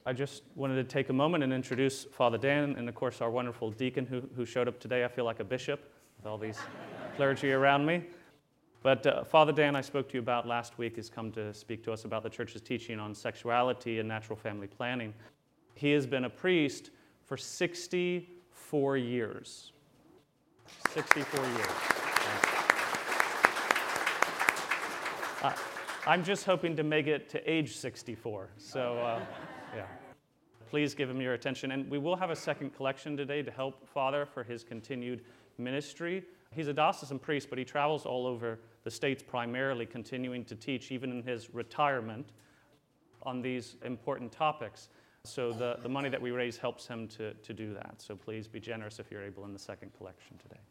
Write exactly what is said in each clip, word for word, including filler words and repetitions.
I just wanted to take a moment and introduce Father Dan and, of course, our wonderful deacon who, who showed up today. I feel like a bishop with all these clergy around me. But uh, Father Dan, I spoke to you about last week, has come to speak to us about the church's teaching on sexuality and natural family planning. He has been a priest for sixty-four years. sixty-four years. Uh, I'm just hoping to make it to age sixty-four. So, uh, yeah. Please give him your attention. And we will have a second collection today to help Father for his continued ministry. He's a diocesan priest, but he travels all over the states primarily, continuing to teach, even in his retirement, on these important topics. So the, the money that we raise helps him to, to do that. So please be generous if you're able in the second collection today.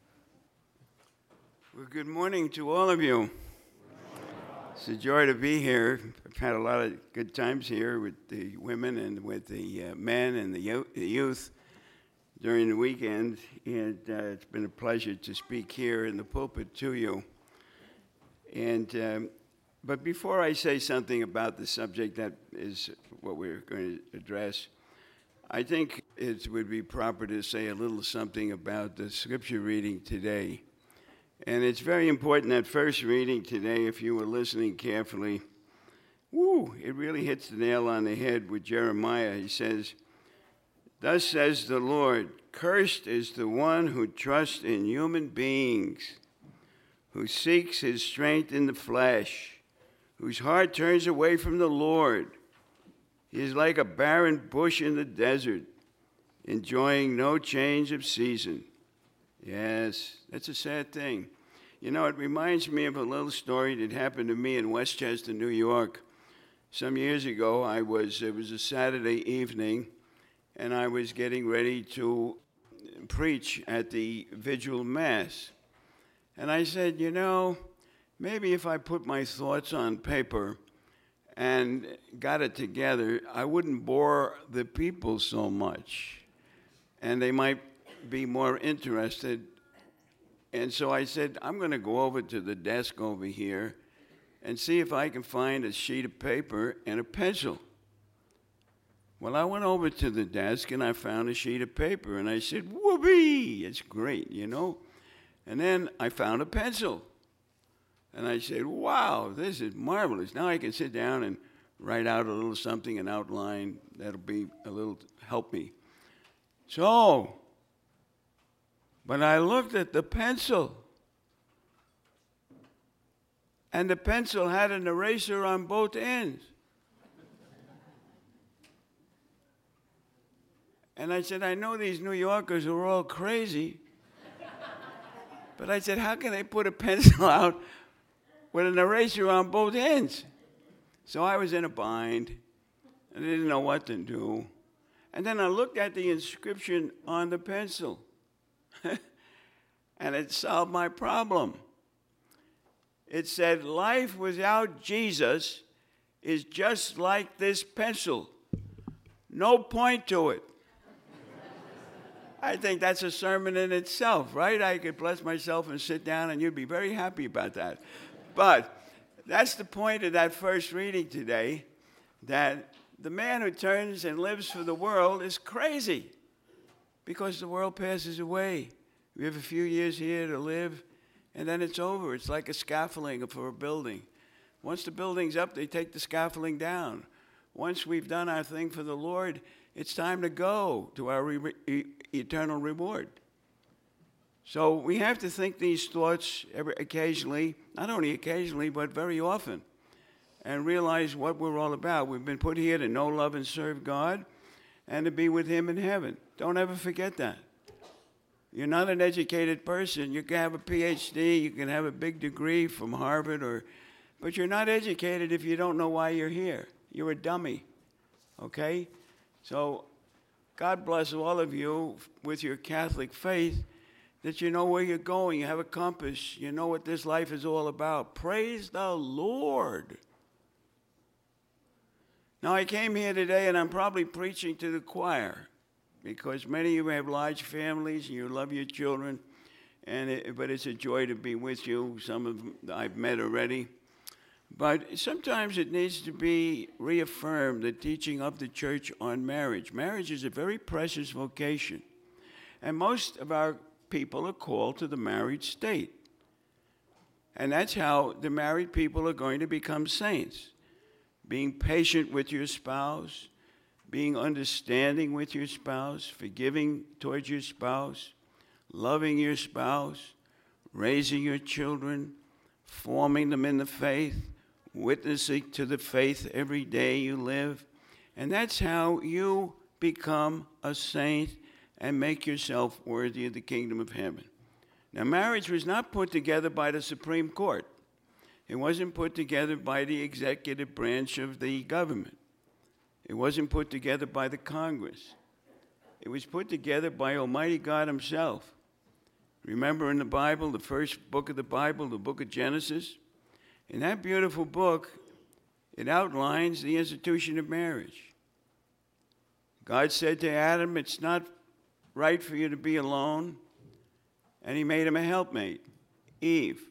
Well, good morning to all of you. It's a joy to be here. I've had a lot of good times here with the women and with the uh, men and the, yo- the youth during the weekend, and uh, it's been a pleasure to speak here in the pulpit to you. And um, but before I say something about the subject that is what we're going to address, I think it would be proper to say a little something about the scripture reading today. And it's very important, that first reading today, if you were listening carefully, woo, it really hits the nail on the head with Jeremiah. He says, "Thus says the Lord, cursed is the one who trusts in human beings, who seeks his strength in the flesh, whose heart turns away from the Lord. He is like a barren bush in the desert, enjoying no change of season." Yes, that's a sad thing. You know, it reminds me of a little story that happened to me in Westchester, New York. Some years ago, I was, it was a Saturday evening, and I was getting ready to preach at the Vigil Mass. And I said, you know, maybe if I put my thoughts on paper and got it together, I wouldn't bore the people so much, and they might be more interested. And so I said, I'm going to go over to the desk over here and see if I can find a sheet of paper and a pencil. Well, I went over to the desk and I found a sheet of paper, and I said, whoopee, it's great, you know. And then I found a pencil, and I said, wow, this is marvelous. Now I can sit down and write out a little something, an outline that'll be a little help me. So, but I looked at the pencil, and the pencil had an eraser on both ends. And I said, I know these New Yorkers are all crazy, but I said, how can they put a pencil out with an eraser on both ends? So I was in a bind, and I didn't know what to do. And then I looked at the inscription on the pencil, and it solved my problem. It said, life without Jesus is just like this pencil. No point to it. I think that's a sermon in itself, right? I could bless myself and sit down, and you'd be very happy about that. But that's the point of that first reading today, that the man who turns and lives for the world is crazy, because the world passes away. We have a few years here to live, and then it's over. It's like a scaffolding for a building. Once the building's up, they take the scaffolding down. Once we've done our thing for the Lord, it's time to go to our re- e- eternal reward. So we have to think these thoughts every, occasionally, not only occasionally, but very often, and realize what we're all about. We've been put here to know, love, and serve God, and to be with Him in heaven. Don't ever forget that. You're not an educated person. You can have a P H D, you can have a big degree from Harvard, or, but you're not educated if you don't know why you're here. You're a dummy, okay? So God bless all of you with your Catholic faith, that you know where you're going. You have a compass. You know what this life is all about. Praise the Lord. Now, I came here today, and I'm probably preaching to the choir, because many of you have large families, and you love your children, and it, but it's a joy to be with you. Some of them I've met already. But sometimes it needs to be reaffirmed, the teaching of the church on marriage. Marriage is a very precious vocation. And most of our people are called to the married state. And that's how the married people are going to become saints. Being patient with your spouse, being understanding with your spouse, forgiving towards your spouse, loving your spouse, raising your children, forming them in the faith, witnessing to the faith every day you live. And that's how you become a saint and make yourself worthy of the kingdom of heaven. Now, marriage was not put together by the Supreme Court. It wasn't put together by the executive branch of the government. It wasn't put together by the Congress. It was put together by Almighty God himself. Remember in the Bible, the first book of the Bible, the book of Genesis? In that beautiful book, it outlines the institution of marriage. God said to Adam, it's not right for you to be alone. And he made him a helpmate, Eve.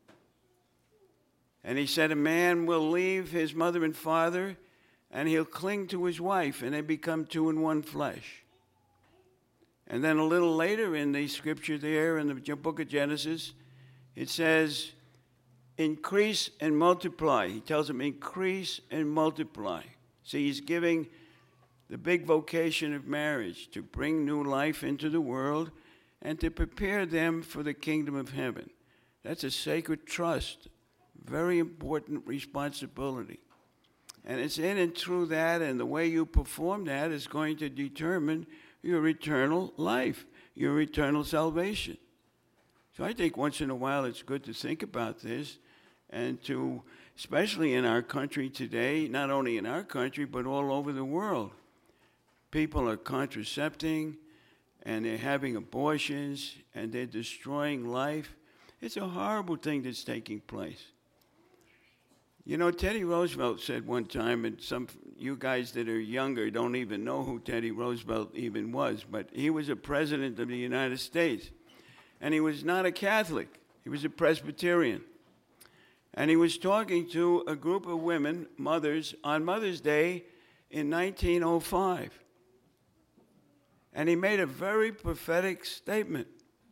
And he said a man will leave his mother and father, and he'll cling to his wife, and they become two in one flesh. And then a little later in the scripture there, in the book of Genesis, it says, increase and multiply. He tells them, increase and multiply. See, he's giving the big vocation of marriage to bring new life into the world and to prepare them for the kingdom of heaven. That's a sacred trust, very important responsibility. And it's in and through that, and the way you perform that is going to determine your eternal life, your eternal salvation. So I think once in a while it's good to think about this, and to, especially in our country today, not only in our country, but all over the world. People are contracepting, and they're having abortions, and they're destroying life. It's a horrible thing that's taking place. You know, Teddy Roosevelt said one time, and some you guys that are younger don't even know who Teddy Roosevelt even was, but he was a president of the United States. And he was not a Catholic. He was a Presbyterian. And he was talking to a group of women, mothers, on Mother's Day in nineteen oh five. And he made a very prophetic statement.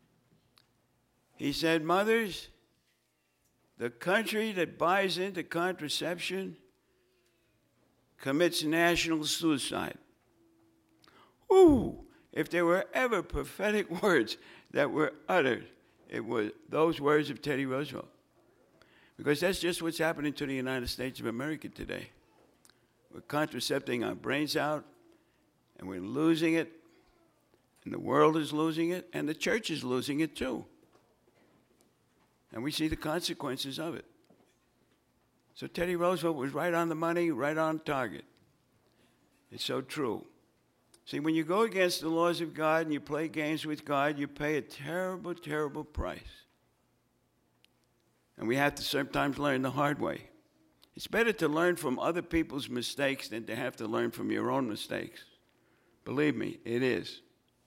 He said, mothers, the country that buys into contraception commits national suicide. Ooh, if there were ever prophetic words that were uttered, it was those words of Teddy Roosevelt. Because that's just what's happening to the United States of America today. We're contracepting our brains out, and we're losing it, and the world is losing it, and the church is losing it too. And we see the consequences of it. So Teddy Roosevelt was right on the money, right on target. It's so true. See, when you go against the laws of God and you play games with God, you pay a terrible, terrible price. And we have to sometimes learn the hard way. It's better to learn from other people's mistakes than to have to learn from your own mistakes. Believe me, it is.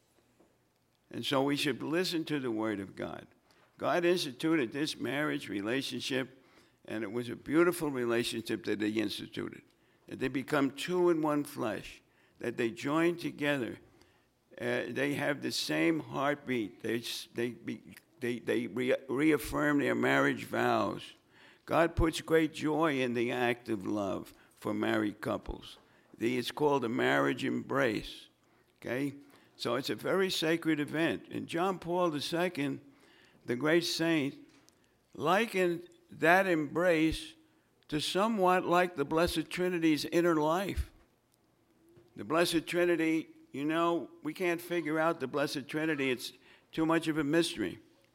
And so we should listen to the Word of God. God instituted this marriage relationship, and it was a beautiful relationship that they instituted. That they become two in one flesh, that they join together. Uh, they have the same heartbeat. They, they, be, they, they re- reaffirm their marriage vows. God puts great joy in the act of love for married couples. The, it's called a marriage embrace, okay? So it's a very sacred event. And John Paul the Second, the great saint, likened that embrace to somewhat like the Blessed Trinity's inner life. The Blessed Trinity, you know, we can't figure out the Blessed Trinity. It's too much of a mystery.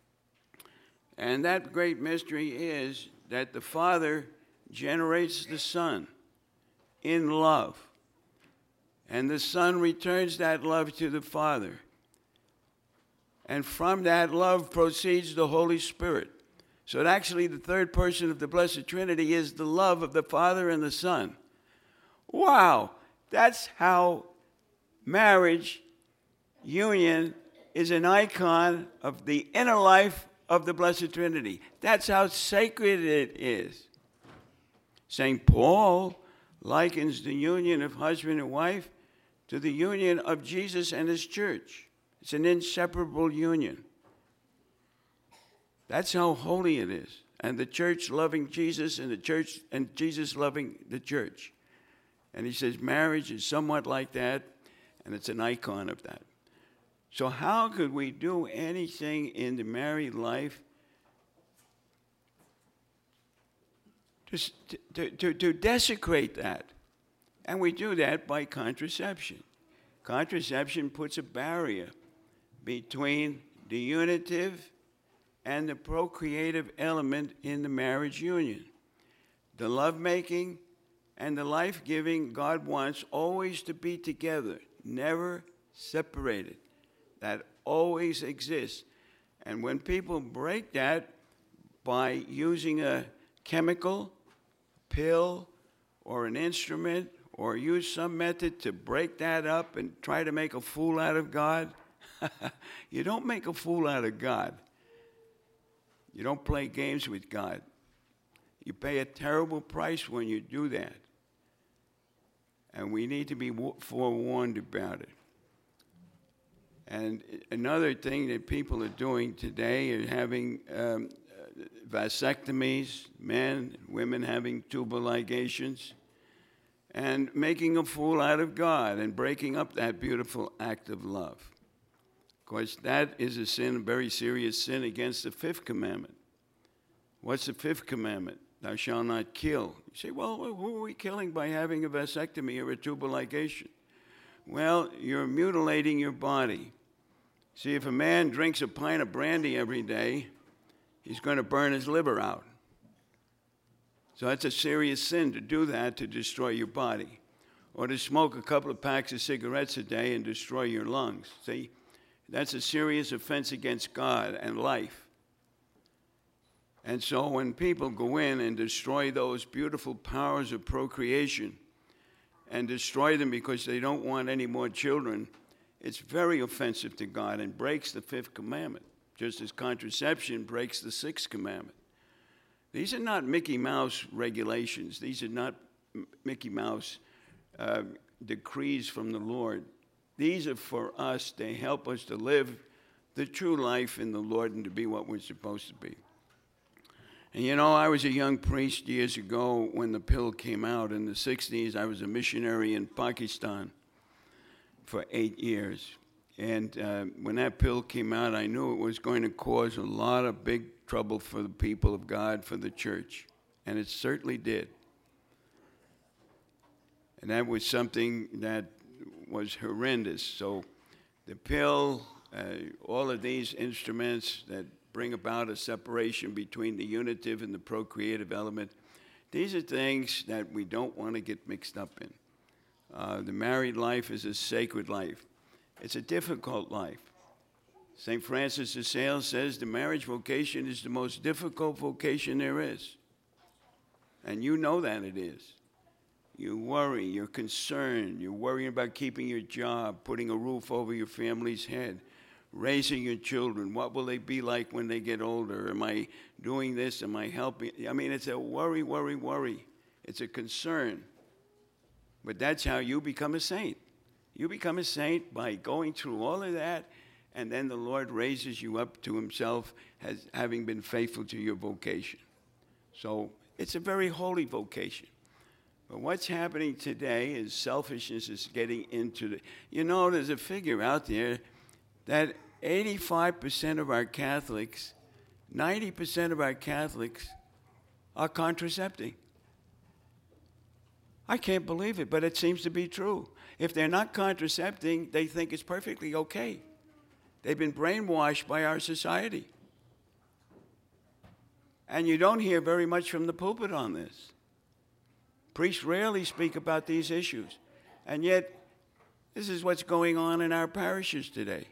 And that great mystery is that the Father generates the Son in love. And the Son returns that love to the Father. And from that love proceeds the Holy Spirit. So that actually the third person of the Blessed Trinity is the love of the Father and the Son. Wow, that's how marriage, union, is an icon of the inner life of the Blessed Trinity. That's how sacred it is. Saint Paul likens the union of husband and wife to the union of Jesus and his church. It's an inseparable union. That's how holy it is. And the church loving Jesus and the church and Jesus loving the church. And he says marriage is somewhat like that, and it's an icon of that. So how could we do anything in the married life to, to, to, to desecrate that? And we do that by contraception. Contraception puts a barrier between the unitive and the procreative element in the marriage union. The lovemaking and the life-giving God wants always to be together, never separated. That always exists. And when people break that by using a chemical, pill, or an instrument, or use some method to break that up and try to make a fool out of God, you don't make a fool out of God. You don't play games with God. You pay a terrible price when you do that. And we need to be forewarned about it. And another thing that people are doing today is having um, vasectomies, men, women having tubal ligations, and making a fool out of God and breaking up that beautiful act of love. Of course, that is a sin, a very serious sin against the fifth commandment. What's the fifth commandment? Thou shalt not kill. You say, well, who are we killing by having a vasectomy or a tubal ligation? Well, you're mutilating your body. See, if a man drinks a pint of brandy every day, he's going to burn his liver out. So that's a serious sin to do that, to destroy your body. Or to smoke a couple of packs of cigarettes a day and destroy your lungs. See, that's a serious offense against God and life. And so when people go in and destroy those beautiful powers of procreation and destroy them because they don't want any more children, it's very offensive to God and breaks the fifth commandment, just as contraception breaks the sixth commandment. These are not Mickey Mouse regulations. These are not Mickey Mouse uh, decrees from the Lord. These are for us. They help us to live the true life in the Lord and to be what we're supposed to be. And you know, I was a young priest years ago when the pill came out. In the sixties, I was a missionary in Pakistan for eight years. And uh, when that pill came out, I knew it was going to cause a lot of big trouble for the people of God, for the church. And it certainly did. And that was something that was horrendous. So the pill, uh, all of these instruments that bring about a separation between the unitive and the procreative element, these are things that we don't want to get mixed up in. Uh, the married life is a sacred life. It's a difficult life. Saint Francis of Sales says the marriage vocation is the most difficult vocation there is. And you know that it is. You worry, you're concerned, you're worrying about keeping your job, putting a roof over your family's head, raising your children. What will they be like when they get older? Am I doing this? Am I helping? I mean, it's a worry, worry, worry. It's a concern. But that's how you become a saint. You become a saint by going through all of that, and then the Lord raises you up to himself as having been faithful to your vocation. So it's a very holy vocation. But what's happening today is selfishness is getting into the... You know, there's a figure out there that eighty-five percent of our Catholics, ninety percent of our Catholics are contracepting. I can't believe it, but it seems to be true. If they're not contracepting, they think it's perfectly okay. They've been brainwashed by our society. And you don't hear very much from the pulpit on this. Priests rarely speak about these issues. And yet, this is what's going on in our parishes today.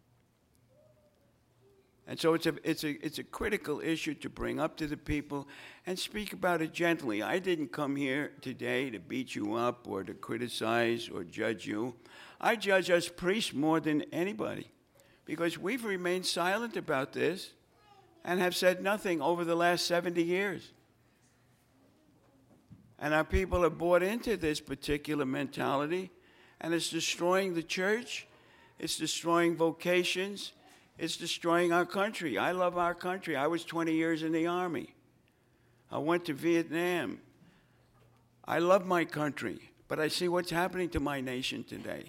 And so it's a, it's a, it's a critical issue to bring up to the people and speak about it gently. I didn't come here today to beat you up or to criticize or judge you. I judge us priests more than anybody because we've remained silent about this and have said nothing over the last seventy years. And our people have bought into this particular mentality, and it's destroying the church. It's destroying vocations. It's destroying our country. I love our country. I was twenty years in the Army. I went to Vietnam. I love my country, but I see what's happening to my nation today.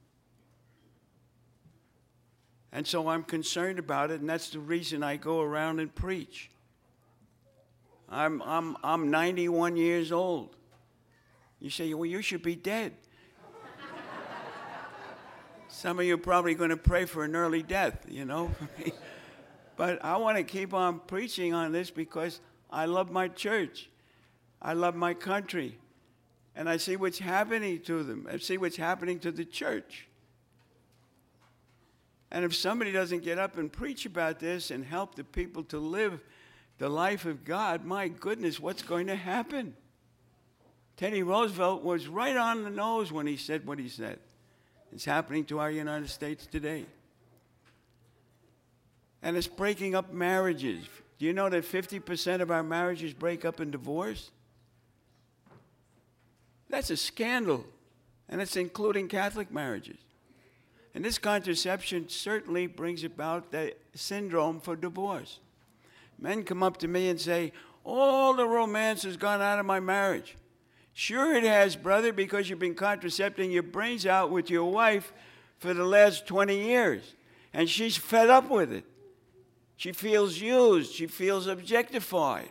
And so I'm concerned about it, and that's the reason I go around and preach. I'm, I'm, I'm ninety-one years old. You say, well, you should be dead. Some of you are probably going to pray for an early death, you know. But I want to keep on preaching on this because I love my church. I love my country. And I see what's happening to them. I see what's happening to the church. And if somebody doesn't get up and preach about this and help the people to live the life of God, my goodness, what's going to happen? Teddy Roosevelt was right on the nose when he said what he said. It's happening to our United States today. And it's breaking up marriages. Do you know that fifty percent of our marriages break up in divorce? That's a scandal. And it's including Catholic marriages. And this contraception certainly brings about the syndrome for divorce. Men come up to me and say, all the romance has gone out of my marriage. Sure it has, brother, because you've been contracepting your brains out with your wife for the last twenty years. And she's fed up with it. She feels used. She feels objectified.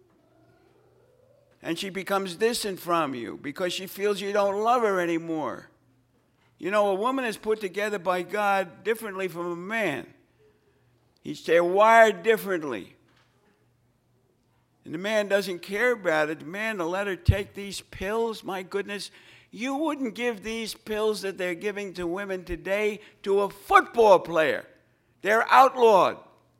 And she becomes distant from you because she feels you don't love her anymore. You know, a woman is put together by God differently from a man. He's, they're wired differently. And the man doesn't care about it. The man to let her take these pills, my goodness, you wouldn't give these pills that they're giving to women today to a football player. They're outlawed.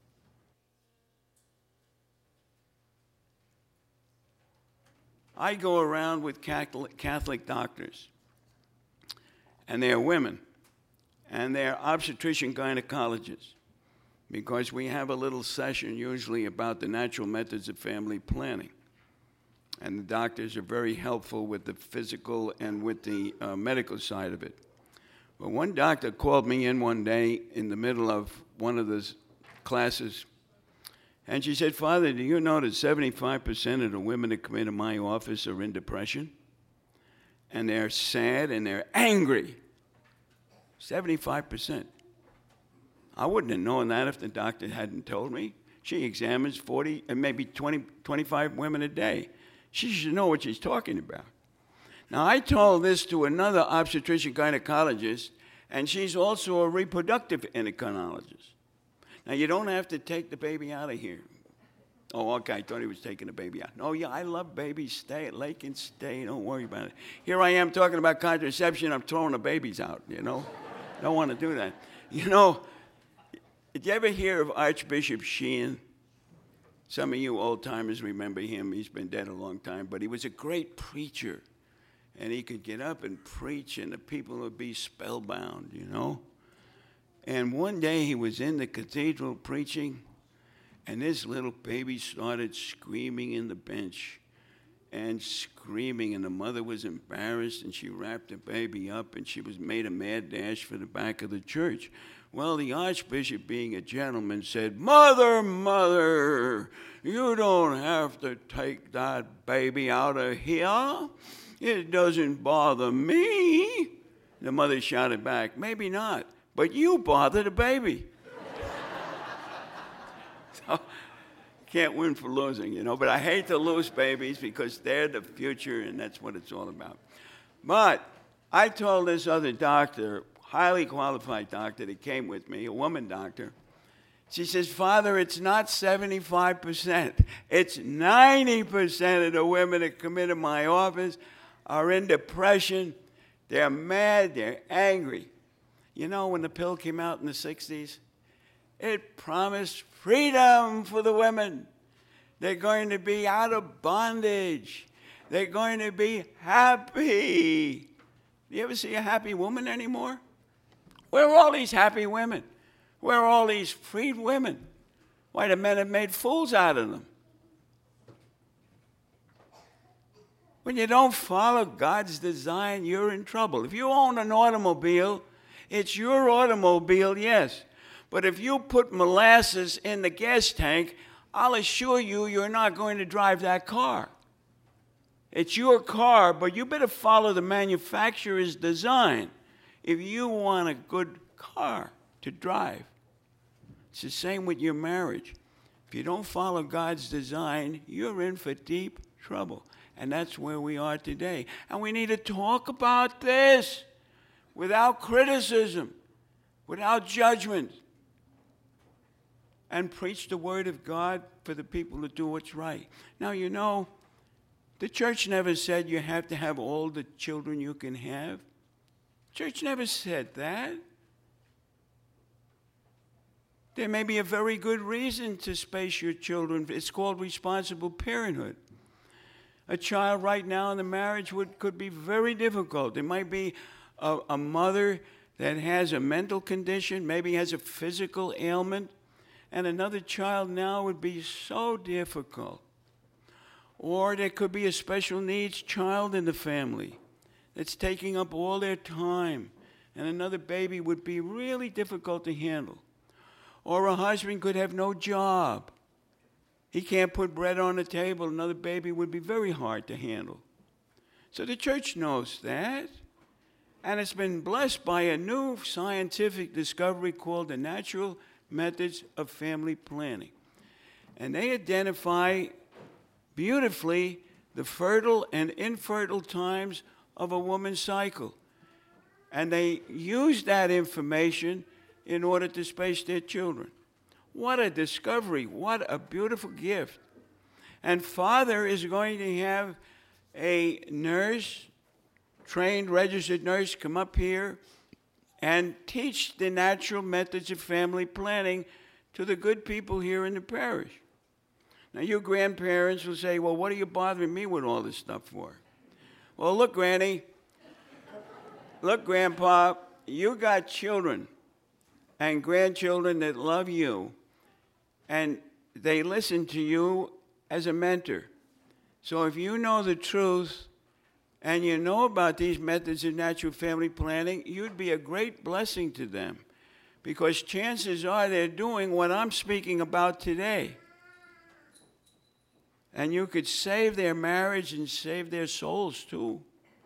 I go around with Catholic, Catholic doctors, and they're women, and they're obstetrician gynecologists. Because we have a little session usually about the natural methods of family planning. And the doctors are very helpful with the physical and with the uh, medical side of it. Well, one doctor called me in one day in the middle of one of the classes, and she said, Father, do you know that seventy-five percent of the women that come into my office are in depression? And they're sad and they're angry. seventy-five percent. I wouldn't have known that if the doctor hadn't told me. She examines forty and maybe twenty, twenty-five women a day. She should know what she's talking about. Now, I told this to another obstetrician gynecologist, and she's also a reproductive endocrinologist. Now, you don't have to take the baby out of here. Oh, okay, I thought he was taking the baby out. No, yeah, I love babies. Stay, they can stay. Don't worry about it. Here I am talking about contraception. I'm throwing the babies out, you know. Don't want to do that. You know, did you ever hear of Archbishop Sheehan? Some of you old-timers remember him. He's been dead a long time, but he was a great preacher. And he could get up and preach, and the people would be spellbound, you know. And one day he was in the cathedral preaching, and this little baby started screaming in the bench and screaming, and the mother was embarrassed, and she wrapped the baby up, and she was made a mad dash for the back of the church. Well, the Archbishop, being a gentleman, said, Mother, mother, you don't have to take that baby out of here. It doesn't bother me. The mother shouted back, maybe not, but you bother the baby. So, can't win for losing, you know, but I hate to lose babies because they're the future, and that's what it's all about. But I told this other doctor, highly qualified doctor that came with me, a woman doctor, she says, Father, it's not seventy-five percent. It's ninety percent of the women that come into my office are in depression. They're mad. They're angry. You know, when the pill came out in the sixties, it promised freedom for the women. They're going to be out of bondage. They're going to be happy. Do you ever see a happy woman anymore? Where are all these happy women? Where are all these freed women? Why, the men have made fools out of them. When you don't follow God's design, you're in trouble. If you own an automobile, it's your automobile, yes. But if you put molasses in the gas tank, I'll assure you, you're not going to drive that car. It's your car, but you better follow the manufacturer's design if you want a good car to drive. It's the same with your marriage. If you don't follow God's design, you're in for deep trouble. And that's where we are today. And we need to talk about this without criticism, without judgment, and preach the word of God for the people to do what's right. Now, you know, the church never said you have to have all the children you can have. Church never said that. There may be a very good reason to space your children. It's called responsible parenthood. A child right now in the marriage would, could be very difficult. There might be a, a mother that has a mental condition, maybe has a physical ailment, and another child now would be so difficult. Or there could be a special needs child in the family that's taking up all their time, and another baby would be really difficult to handle. Or a husband could have no job. He can't put bread on the table. Another baby would be very hard to handle. So the church knows that. And it's been blessed by a new scientific discovery called the Natural Methods of Family Planning. And they identify beautifully the fertile and infertile times of a woman's cycle. And they use that information in order to space their children. What a discovery. What a beautiful gift. And Father is going to have a nurse, trained, registered nurse, come up here and teach the natural methods of family planning to the good people here in the parish. Now, you grandparents will say, well, what are you bothering me with all this stuff for? Well, look, Granny. Look, Grandpa, you got children and grandchildren that love you, and they listen to you as a mentor. So if you know the truth and you know about these methods of natural family planning, you'd be a great blessing to them, because chances are they're doing what I'm speaking about today. And you could save their marriage and save their souls too.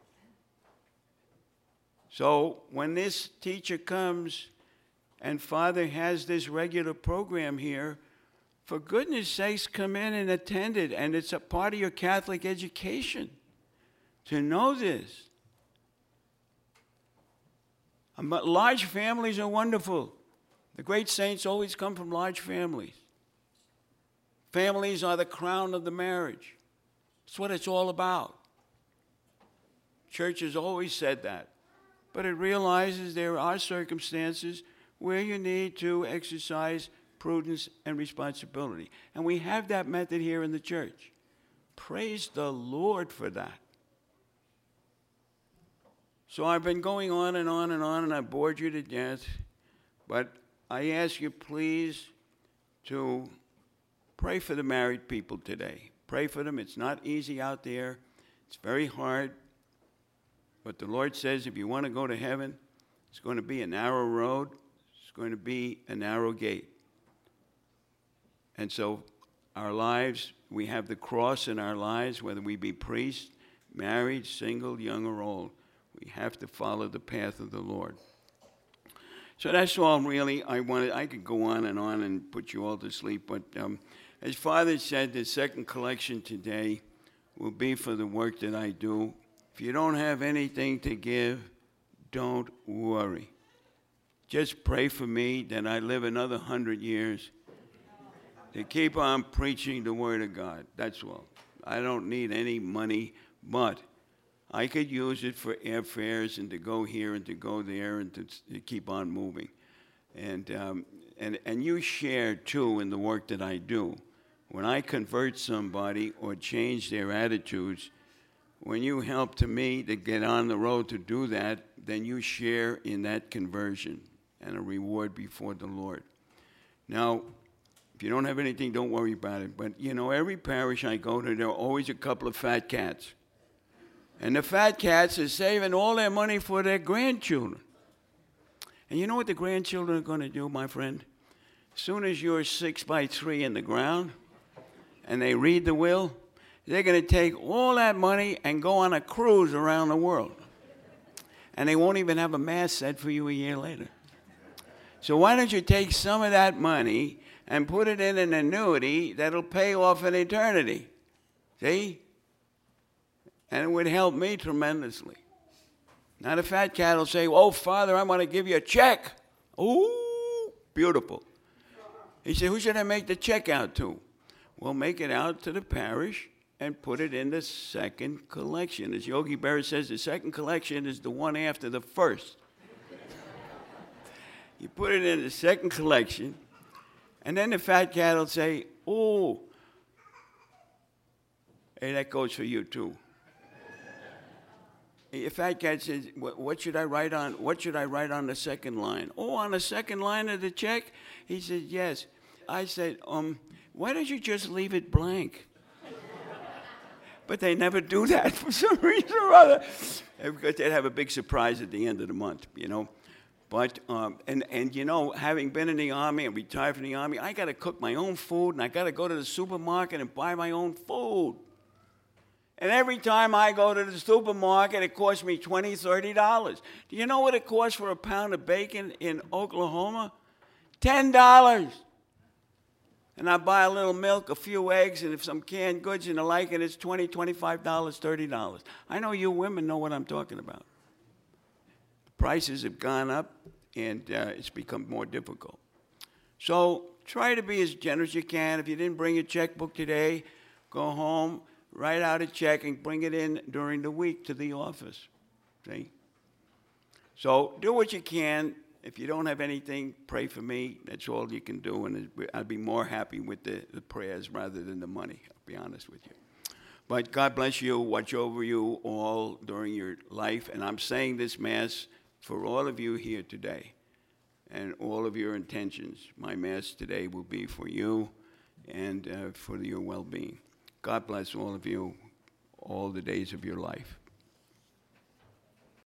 So when this teacher comes and Father has this regular program here, for goodness sakes, come in and attend it. And it's a part of your Catholic education to know this. But large families are wonderful. The great saints always come from large families. Families are the crown of the marriage. That's what it's all about. Church has always said that. But it realizes there are circumstances where you need to exercise prudence and responsibility. And we have that method here in the church. Praise the Lord for that. So I've been going on and on and on, and I bored you to death. But I ask you, please, to pray for the married people today. Pray for them. It's not easy out there. It's very hard. But the Lord says if you want to go to heaven, it's going to be a narrow road. It's going to be a narrow gate. And so our lives, we have the cross in our lives, whether we be priests, married, single, young, or old. We have to follow the path of the Lord. So that's all really I wanted. I could go on and on and put you all to sleep. But um, as Father said, the second collection today will be for the work that I do. If you don't have anything to give, don't worry. Just pray for me that I live another hundred years to keep on preaching the Word of God. That's all. I don't need any money, but I could use it for airfares and to go here and to go there and to, to keep on moving. And, um, and, and you share, too, in the work that I do. When I convert somebody or change their attitudes, when you help to me to get on the road to do that, then you share in that conversion and a reward before the Lord. Now, if you don't have anything, don't worry about it. But, you know, every parish I go to, there are always a couple of fat cats. And the fat cats are saving all their money for their grandchildren. And you know what the grandchildren are going to do, my friend? As soon as you're six by three in the ground and they read the will, they're going to take all that money and go on a cruise around the world. And they won't even have a mass set for you a year later. So why don't you take some of that money and put it in an annuity that'll pay off in eternity? See? And it would help me tremendously. Now the fat cat will say, oh, Father, I want to give you a check. Ooh, beautiful. He said, who should I make the check out to? Well, make it out to the parish and put it in the second collection. As Yogi Berra says, the second collection is the one after the first. You put it in the second collection, and then the fat cat will say, oh, hey, that goes for you too. The fat cat says, what should I write on, what should I write on the second line? Oh, on the second line of the check? He said, yes. I said, um, why don't you just leave it blank? But they never do that for some reason or other. Because they'd have a big surprise at the end of the month, you know. But, um, and, and you know, having been in the Army and retired from the Army, I got to cook my own food, and I got to go to the supermarket and buy my own food. And every time I go to the supermarket, it costs me twenty dollars, thirty dollars. Do you know what it costs for a pound of bacon in Oklahoma? ten dollars. And I buy a little milk, a few eggs, and some canned goods and the like, and it's twenty dollars, twenty-five dollars, thirty dollars. I know you women know what I'm talking about. The prices have gone up, and uh, it's become more difficult. So try to be as generous as you can. If you didn't bring your checkbook today, go home, write out a check, and bring it in during the week to the office. See? So do what you can. If you don't have anything, pray for me. That's all you can do, and I'd be more happy with the, the prayers rather than the money, I'll be honest with you. But God bless you, watch over you all during your life, and I'm saying this Mass for all of you here today and all of your intentions. My Mass today will be for you and uh, for your well-being. God bless all of you all the days of your life.